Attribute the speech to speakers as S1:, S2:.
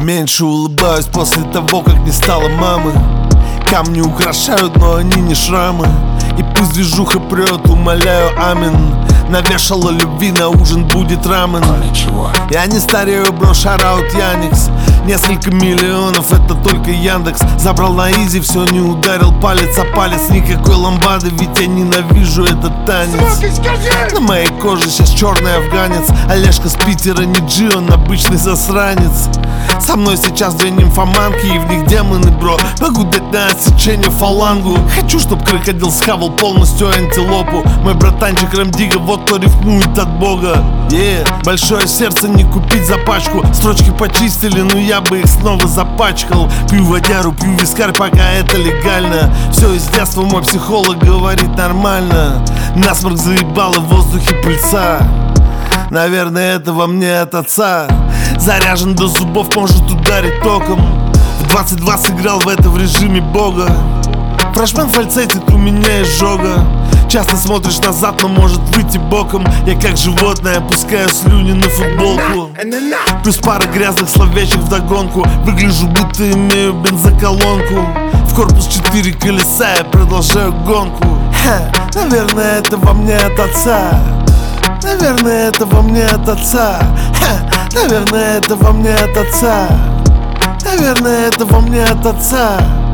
S1: Меньше улыбаюсь после того, как не стало мамы. Камни украшают, но они не шрамы. И пусть движуха прет, умоляю, амин. Навешала любви, на ужин будет рамен. Я не старею, бро, шараут Яникс. Несколько миллионов, это только Яндекс. Забрал на изи, все, не ударил палец о палец. Никакой ламбады, ведь я ненавижу этот танец. На моей коже сейчас черный афганец. Олежка с Питера, не Джи, он обычный засранец. Со мной сейчас две нимфоманки, и в них демоны, бро. Могу дать на отсечение фалангу. Хочу, чтоб крокодил схавал полностью антилопу. Мой братанчик Рамдига, вот кто рифмует от бога. Большое сердце не купить за пачку. Строчки почистили, но я бы их снова запачкал. Пью водяру, пью вискарь, пока это легально. Все из детства мой психолог говорит нормально. Насморк заебало в воздухе пыльца. Наверное, это во мне от отца. Заряжен до зубов, может ударить током. В 22 сыграл в это в режиме бога. Фрешмен фальцетит, у меня изжога. Часто смотришь назад, но может выйти боком. Я как животное опускаю слюни на футболку. Плюс пара грязных словечек вдогонку. Выгляжу, будто имею бензоколонку. В корпус 4 колеса, я продолжаю гонку. Наверное, это во мне от отца. Наверное, это во мне от отца. Наверное, это во мне от отца. Наверное, это во мне от отца.